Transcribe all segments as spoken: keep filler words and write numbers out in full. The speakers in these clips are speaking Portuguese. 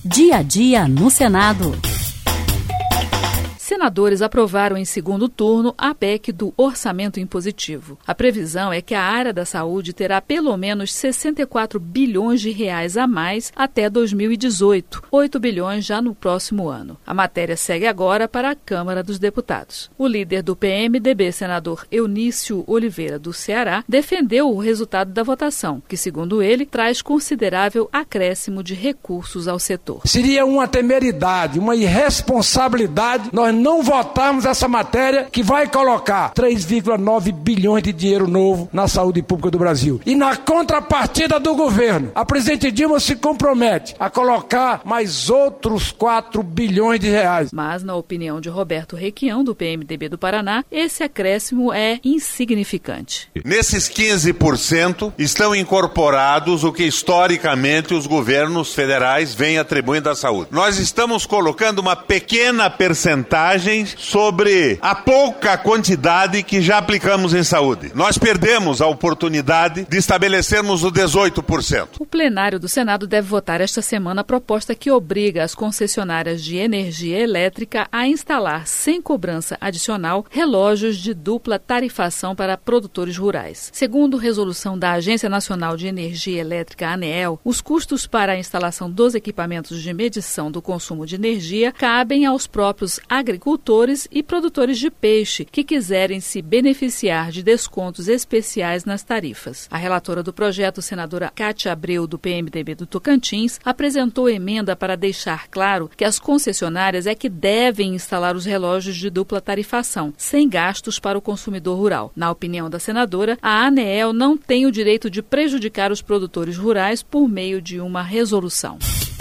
Dia a dia no Senado. Senadores aprovaram em segundo turno a P E C do orçamento impositivo. A previsão é que a área da saúde terá pelo menos sessenta e quatro bilhões de reais a mais até dois mil e dezoito, oito bilhões já no próximo ano. A matéria segue agora para a Câmara dos Deputados. O líder do P M D B, senador Eunício Oliveira, do Ceará, defendeu o resultado da votação, que, segundo ele, traz considerável acréscimo de recursos ao setor. Seria uma temeridade, uma irresponsabilidade nós não votarmos essa matéria que vai colocar três vírgula nove bilhões de dinheiro novo na saúde pública do Brasil. E na contrapartida do governo, a presidente Dilma se compromete a colocar mais outros quatro bilhões de reais. Mas, na opinião de Roberto Requião, do P M D B do Paraná, esse acréscimo é insignificante. Nesses quinze por cento estão incorporados o que historicamente os governos federais vêm atribuindo à saúde. Nós estamos colocando uma pequena percentagem sobre a pouca quantidade que já aplicamos em saúde. Nós perdemos a oportunidade de estabelecermos o dezoito por cento. O plenário do Senado deve votar esta semana a proposta que obriga as concessionárias de energia elétrica a instalar, sem cobrança adicional, relógios de dupla tarifação para produtores rurais. Segundo resolução da Agência Nacional de Energia Elétrica, ANEEL, os custos para a instalação dos equipamentos de medição do consumo de energia cabem aos próprios agricultores agricultores e produtores de peixe que quiserem se beneficiar de descontos especiais nas tarifas. A relatora do projeto, senadora Cátia Abreu, do P M D B do Tocantins, apresentou emenda para deixar claro que as concessionárias é que devem instalar os relógios de dupla tarifação, sem gastos para o consumidor rural. Na opinião da senadora, a ANEEL não tem o direito de prejudicar os produtores rurais por meio de uma resolução.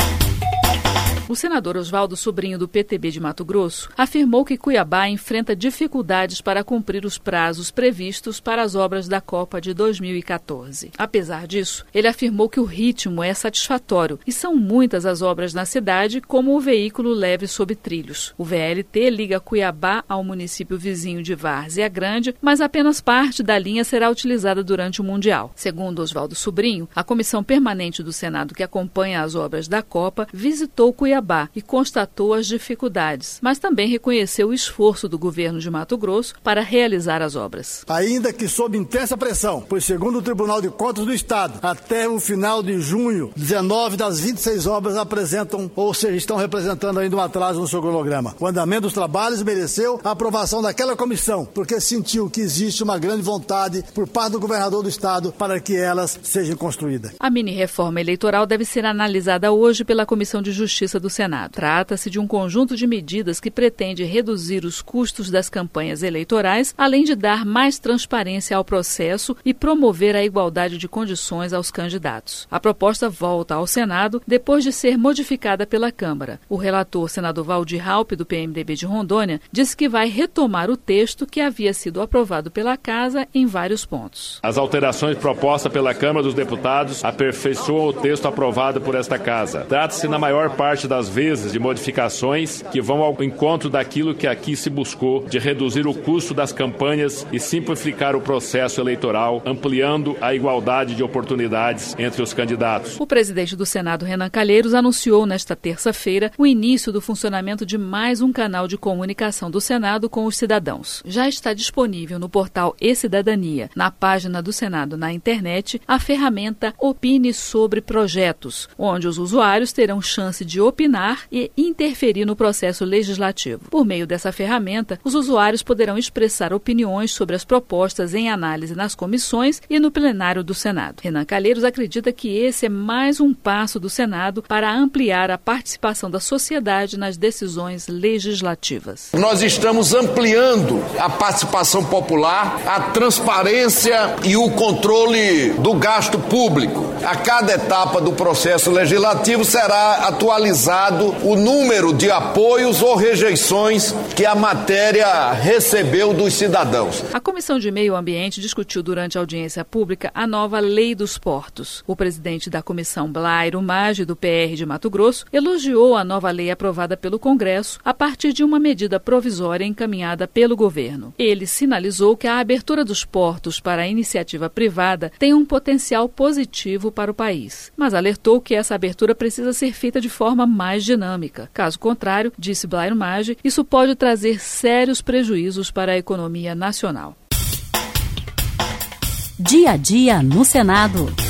O senador Oswaldo Sobrinho, do P T B de Mato Grosso, afirmou que Cuiabá enfrenta dificuldades para cumprir os prazos previstos para as obras da Copa de dois mil e quatorze. Apesar disso, ele afirmou que o ritmo é satisfatório e são muitas as obras na cidade, como o veículo leve sob trilhos. O V L T liga Cuiabá ao município vizinho de Várzea Grande, mas apenas parte da linha será utilizada durante o Mundial. Segundo Oswaldo Sobrinho, a comissão permanente do Senado que acompanha as obras da Copa visitou Cuiabá e constatou as dificuldades, mas também reconheceu o esforço do governo de Mato Grosso para realizar as obras. Ainda que sob intensa pressão, pois segundo o Tribunal de Contas do Estado, até o final de junho, dezenove das vinte e seis obras apresentam, ou seja, estão representando ainda um atraso no seu cronograma. O andamento dos trabalhos mereceu a aprovação daquela comissão, porque sentiu que existe uma grande vontade por parte do governador do Estado para que elas sejam construídas. A mini-reforma eleitoral deve ser analisada hoje pela Comissão de Justiça do Senado. Trata-se de um conjunto de medidas que pretende reduzir os custos das campanhas eleitorais, além de dar mais transparência ao processo e promover a igualdade de condições aos candidatos. A proposta volta ao Senado depois de ser modificada pela Câmara. O relator, senador Valdir Raupp, do P M D B de Rondônia, disse que vai retomar o texto que havia sido aprovado pela Casa em vários pontos. As alterações propostas pela Câmara dos Deputados aperfeiçoam o texto aprovado por esta Casa. Trata-se, na maior parte das vezes, de modificações que vão ao encontro daquilo que aqui se buscou, de reduzir o custo das campanhas e simplificar o processo eleitoral, ampliando a igualdade de oportunidades entre os candidatos. O presidente do Senado, Renan Calheiros, anunciou nesta terça-feira o início do funcionamento de mais um canal de comunicação do Senado com os cidadãos. Já está disponível no portal E-Cidadania, na página do Senado na internet, a ferramenta Opine sobre Projetos, onde os usuários terão chance de opinar e interferir no processo legislativo. Por meio dessa ferramenta, os usuários poderão expressar opiniões sobre as propostas em análise nas comissões e no plenário do Senado. Renan Calheiros acredita que esse é mais um passo do Senado para ampliar a participação da sociedade nas decisões legislativas. Nós estamos ampliando a participação popular, a transparência e o controle do gasto público. A cada etapa do processo legislativo será atualizado o número de apoios ou rejeições que a matéria recebeu dos cidadãos. A Comissão de Meio Ambiente discutiu durante a audiência pública a nova Lei dos Portos. O presidente da comissão, Blairo Maggi, do P R de Mato Grosso, elogiou a nova lei aprovada pelo Congresso a partir de uma medida provisória encaminhada pelo governo. Ele sinalizou que a abertura dos portos para a iniciativa privada tem um potencial positivo para o país, mas alertou que essa abertura precisa ser feita de forma mais dinâmica. Caso contrário, disse Blairo Maggi, isso pode trazer sérios prejuízos para a economia nacional. Dia a dia no Senado.